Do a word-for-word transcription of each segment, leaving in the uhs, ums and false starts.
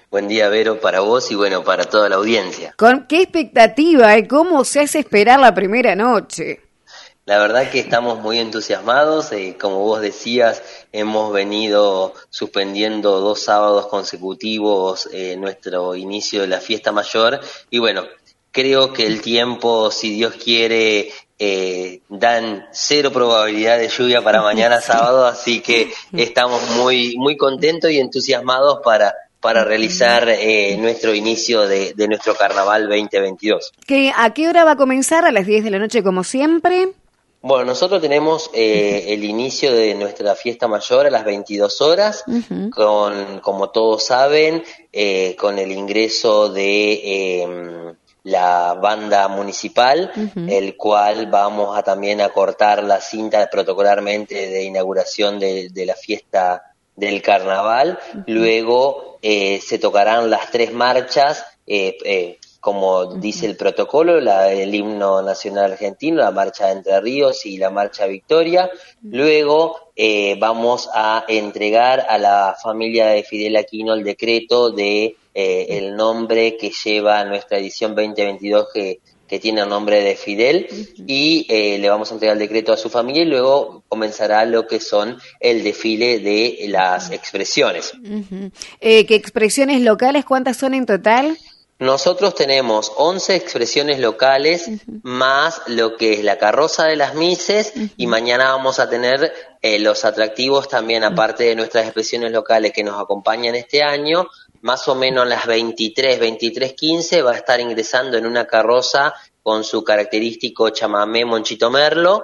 Buen día, Vero, para vos y bueno, para toda la audiencia. ¿Con qué expectativa? ¿Eh? ¿Cómo se hace esperar la primera noche? La verdad que estamos muy entusiasmados, eh, como vos decías, hemos venido suspendiendo dos sábados consecutivos eh, nuestro inicio de la fiesta mayor y bueno, creo que el tiempo, si Dios quiere, eh, dan cero probabilidad de lluvia para mañana sábado, así que estamos muy, muy contentos y entusiasmados para, para realizar eh, nuestro inicio de, de nuestro Carnaval veinte veintidós. ¿Qué, ¿A qué hora va a comenzar? ¿A las diez de la noche como siempre? Bueno, nosotros tenemos eh, el inicio de nuestra fiesta mayor a las veintidós horas, uh-huh. con, como todos saben, eh, con el ingreso de eh, la banda municipal, uh-huh. el cual vamos a también a cortar la cinta protocolarmente de inauguración de, de la fiesta del carnaval. Uh-huh. Luego eh, se tocarán las tres marchas, eh, eh, como dice el protocolo, la, el himno nacional argentino, la marcha de Entre Ríos y la marcha Victoria. Luego eh, vamos a entregar a la familia de Fidel Aquino el decreto de eh, el nombre que lleva nuestra edición veinte veintidós, que, que tiene el nombre de Fidel, y eh, le vamos a entregar el decreto a su familia y luego comenzará lo que son el desfile de las expresiones. Uh-huh. Eh, ¿Qué expresiones locales? ¿Cuántas son en total? Nosotros tenemos once expresiones locales, uh-huh. más lo que es la carroza de las Mises, uh-huh. y mañana vamos a tener eh, los atractivos también, aparte de nuestras expresiones locales que nos acompañan este año. Más o menos a las veintitrés, veintitrés quince va a estar ingresando en una carroza con su característico chamamé Monchito Merlo,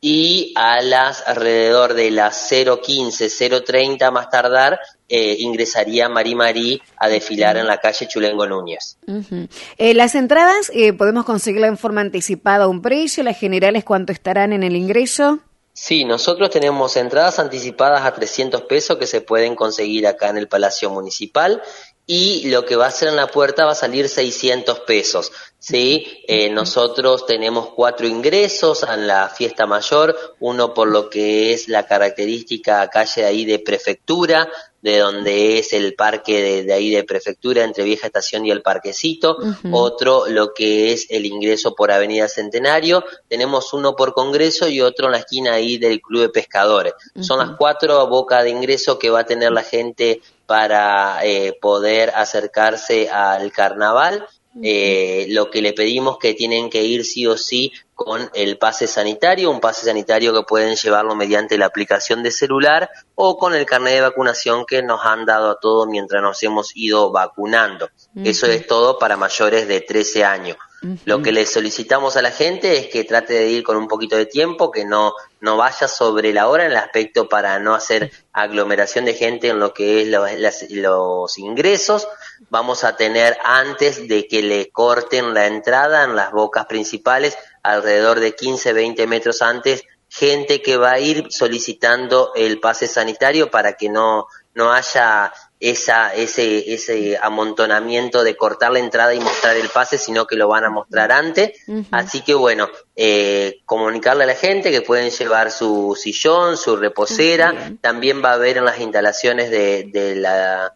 y a las alrededor de las cero quince, cero treinta más tardar, eh, ingresaría Marí Marí a desfilar en la calle Chulengo Núñez. Uh-huh. Eh, las entradas, eh, ¿podemos conseguirla en forma anticipada a un precio? ¿Las generales cuánto estarán en el ingreso? Sí, nosotros tenemos entradas anticipadas a trescientos pesos que se pueden conseguir acá en el Palacio Municipal, y lo que va a ser en la puerta va a salir seiscientos pesos, ¿sí? Eh, nosotros tenemos cuatro ingresos en la fiesta mayor, uno por lo que es la característica calle de ahí de Prefectura, de donde es el parque de, de ahí de Prefectura, entre Vieja Estación y el Parquecito, uh-huh. otro lo que es el ingreso por Avenida Centenario, tenemos uno por Congreso y otro en la esquina ahí del Club de Pescadores. Uh-huh. Son las cuatro bocas de ingreso que va a tener la gente para eh, poder acercarse al carnaval. Eh, lo que le pedimos que tienen que ir sí o sí con el pase sanitario, un pase sanitario que pueden llevarlo mediante la aplicación de celular o con el carnet de vacunación que nos han dado a todos mientras nos hemos ido vacunando. Uh-huh. Eso es todo para mayores de trece años. Uh-huh. Lo que le solicitamos a la gente es que trate de ir con un poquito de tiempo, que no, no vaya sobre la hora en el aspecto para no hacer aglomeración de gente en lo que es los, las, los ingresos. Vamos a tener, antes de que le corten la entrada en las bocas principales, alrededor de quince, veinte metros antes, gente que va a ir solicitando el pase sanitario para que no, no haya esa, ese, ese amontonamiento de cortar la entrada y mostrar el pase, sino que lo van a mostrar antes. Uh-huh. Así que bueno, eh, comunicarle a la gente que pueden llevar su sillón, su reposera. Uh-huh. También va a haber en las instalaciones de, de la...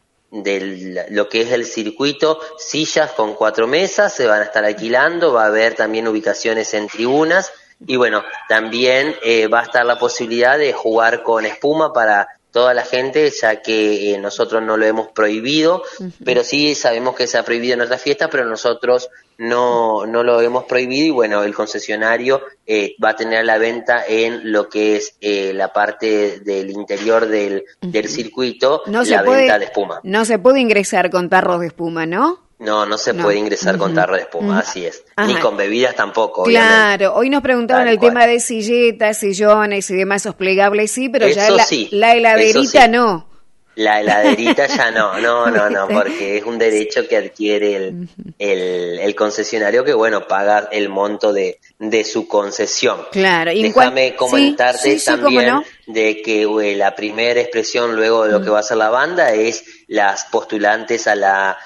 de lo que es el circuito, sillas con cuatro mesas, se van a estar alquilando, va a haber también ubicaciones en tribunas, y bueno, también eh, va a estar la posibilidad de jugar con espuma para toda la gente, ya que eh, nosotros no lo hemos prohibido, uh-huh. pero sí sabemos que se ha prohibido en otras fiestas, pero nosotros no, no lo hemos prohibido, y bueno, el concesionario eh, va a tener la venta en lo que es eh, la parte del interior del, uh-huh. del circuito, no la puede, venta de espuma. No se puede ingresar con tarros de espuma, ¿no? No, no se no. puede ingresar uh-huh. con tarro de espuma, uh-huh. así es. Ajá. Ni con bebidas tampoco, claro, obviamente. Hoy nos preguntaban Tal el cual. tema de silletas, sillones y demás, esos plegables, sí, pero eso ya la, sí, la heladerita sí. no. La heladerita ya no, no, no, no, porque es un derecho que adquiere el, uh-huh. el, el concesionario, que bueno, paga el monto de, de su concesión. Claro. ¿Y Déjame cual... comentarte sí, sí, también sí, no? de que ué, la primera expresión luego de lo uh-huh. que va a ser la banda es las postulantes a la...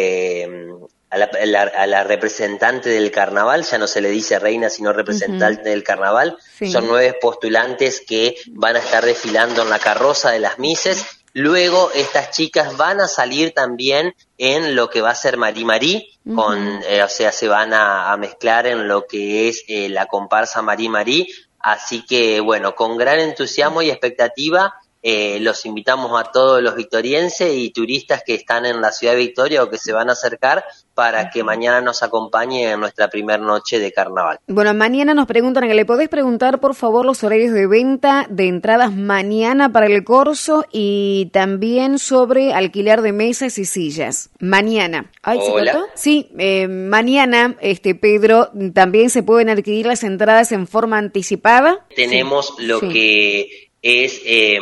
Eh, A la, a, la, a la representante del carnaval, ya no se le dice reina sino representante uh-huh. del carnaval, sí. son nueve postulantes que van a estar desfilando en la carroza de las Mises, Luego estas chicas van a salir también en lo que va a ser Marí Marí, uh-huh. con, eh, o sea, se van a, a mezclar en lo que es eh, la comparsa Marí Marí, así que bueno, con gran entusiasmo y expectativa, eh, los invitamos a todos los victorienses y turistas que están en la ciudad de Victoria o que se van a acercar para que mañana nos acompañe en nuestra primera noche de carnaval. Bueno, mañana nos preguntan, ¿le podés preguntar por favor los horarios de venta de entradas mañana para el corso y también sobre alquiler de mesas y sillas? Mañana. Ay, ¿se Hola. cortó? Sí, eh, mañana, este Pedro, también se pueden adquirir las entradas en forma anticipada. Tenemos sí. lo sí. que es eh,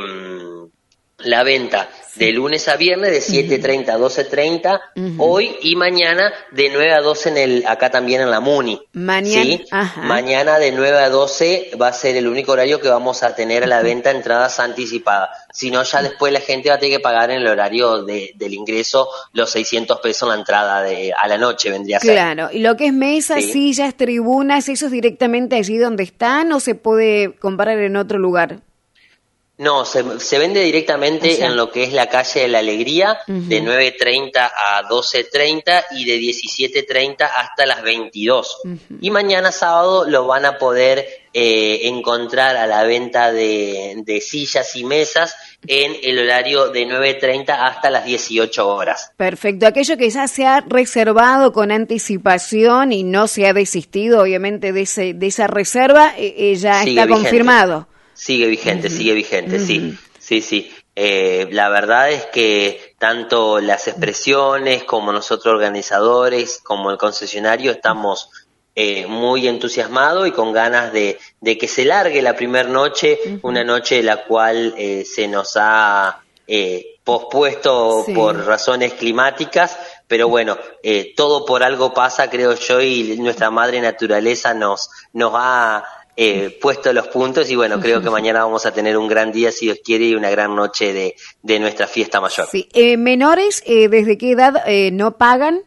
la venta de lunes a viernes de siete treinta a doce treinta, uh-huh. hoy y mañana de nueve a doce en el, acá también en la Muni. Mañana, ¿sí? Ajá. Mañana de nueve a doce va a ser el único horario que vamos a tener a la venta entradas anticipadas. Si no, ya después la gente va a tener que pagar en el horario de, del ingreso los seiscientos pesos en la entrada de, a la noche, vendría a ser. Claro, y lo que es mesas, ¿sí? sillas, tribunas, ¿eso es directamente allí donde están o se puede comprar en otro lugar? No, se, se vende directamente o sea, en lo que es la calle de la Alegría, uh-huh. de nueve treinta a doce treinta y de diecisiete treinta hasta las veintidós. Uh-huh. Y mañana sábado lo van a poder eh, encontrar a la venta de, de sillas y mesas en el horario de nueve treinta hasta las dieciocho horas. Perfecto. Aquello que ya se ha reservado con anticipación y no se ha desistido, obviamente, de, ese, de esa reserva, eh, ya Sigue está vigente. confirmado. Sigue vigente, uh-huh. sigue vigente, uh-huh. sí, sí, sí. Eh, la verdad es que tanto las expresiones como nosotros organizadores, como el concesionario, estamos eh, muy entusiasmados y con ganas de, de que se largue la primera noche, uh-huh. una noche la cual eh, se nos ha eh, pospuesto sí. por razones climáticas, pero bueno, eh, todo por algo pasa, creo yo, y nuestra madre naturaleza nos, nos ha... Eh, puesto los puntos y bueno, creo que mañana vamos a tener un gran día, si Dios quiere, y una gran noche de, de nuestra fiesta mayor. Sí. Eh, ¿Menores eh, desde qué edad eh, no pagan?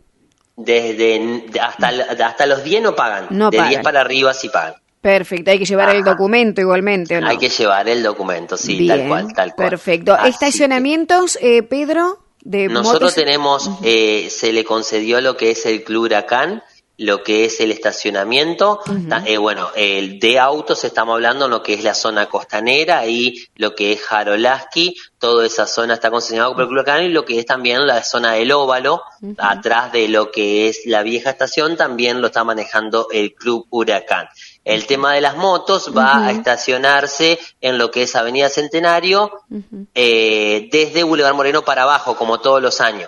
Desde hasta, hasta los diez no pagan, no de pagan. diez para arriba sí pagan. Perfecto, hay que llevar Ajá. el documento igualmente, ¿o no? Hay que llevar el documento, sí, Bien, tal cual, tal cual. Perfecto. Así ¿Estacionamientos, que... eh, Pedro? De Nosotros motos... tenemos, uh-huh. eh, se le concedió lo que es el Club Huracán, lo que es el estacionamiento, uh-huh. eh, bueno, el de autos estamos hablando, lo que es la zona costanera y lo que es Jarolaski, toda esa zona está concesionada por el Club Huracán y lo que es también la zona del Óvalo, uh-huh. atrás de lo que es la vieja estación, también lo está manejando el Club Huracán. El tema de las motos va uh-huh. a estacionarse en lo que es Avenida Centenario, uh-huh. eh, desde Boulevard Moreno para abajo, como todos los años.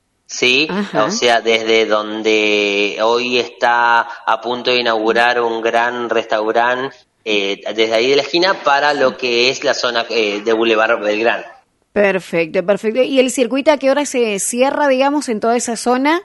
Sí, Ajá. o sea, desde donde hoy está a punto de inaugurar un gran restaurante, eh, desde ahí de la esquina para lo que es la zona eh, de Boulevard Belgrano. Perfecto, perfecto. ¿Y el circuito a qué hora se cierra, digamos, en toda esa zona?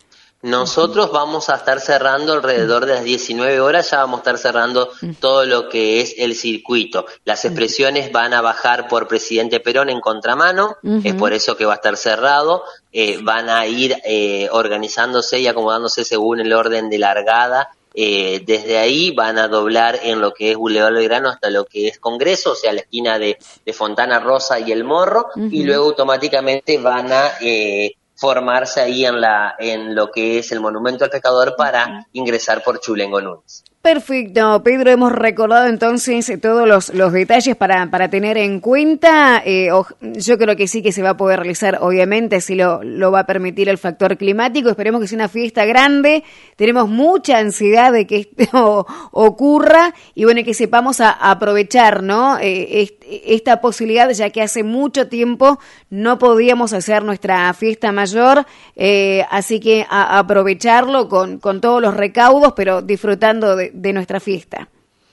Nosotros vamos a estar cerrando alrededor de las diecinueve horas, ya vamos a estar cerrando todo lo que es el circuito. Las expresiones van a bajar por Presidente Perón en contramano, uh-huh. es por eso que va a estar cerrado. Eh, van a ir eh, organizándose y acomodándose según el orden de largada. Eh, desde ahí van a doblar en lo que es Boulevard Belgrano hasta lo que es Congreso, o sea, la esquina de, de Fontana Rosa y El Morro, uh-huh. y luego automáticamente van a... Eh, formarse ahí en la en lo que es el Monumento al Pescador para ingresar por Chulengo Núñez. Perfecto, Pedro, hemos recordado entonces todos los, los detalles para, para tener en cuenta. Eh, o, yo creo que sí que se va a poder realizar, obviamente, si lo, lo va a permitir el factor climático. Esperemos que sea una fiesta grande. Tenemos mucha ansiedad de que esto ocurra y bueno, que sepamos a, a aprovechar, ¿no? Eh, este, esta posibilidad, ya que hace mucho tiempo no podíamos hacer nuestra fiesta mayor, eh, así que a, a aprovecharlo con, con todos los recaudos, pero disfrutando de de nuestra fiesta.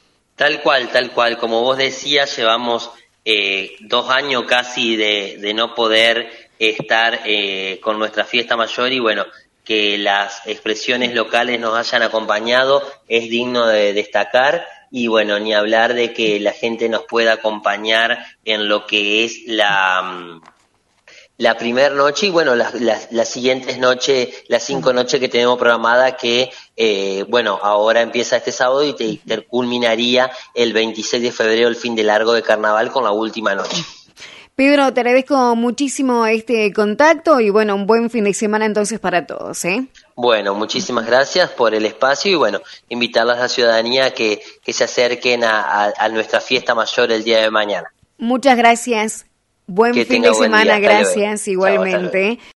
Tal cual, tal cual. Como vos decías, llevamos eh, dos años casi de, de no poder estar eh, con nuestra fiesta mayor y bueno, que las expresiones locales nos hayan acompañado es digno de destacar y bueno, ni hablar de que la gente nos pueda acompañar en lo que es la... la primera noche y bueno, las, las, las siguientes noches, las cinco noches que tenemos programada que, eh, bueno, ahora empieza este sábado y te, te culminaría el veintiséis de febrero, el fin de largo de carnaval con la última noche. Pedro, te agradezco muchísimo este contacto y bueno, un buen fin de semana entonces para todos, ¿eh? Bueno, muchísimas gracias por el espacio y bueno, invitarlas a la ciudadanía que, que se acerquen a, a, a nuestra fiesta mayor el día de mañana. Muchas gracias. Buen que fin de semana, día. gracias, Chao, igualmente.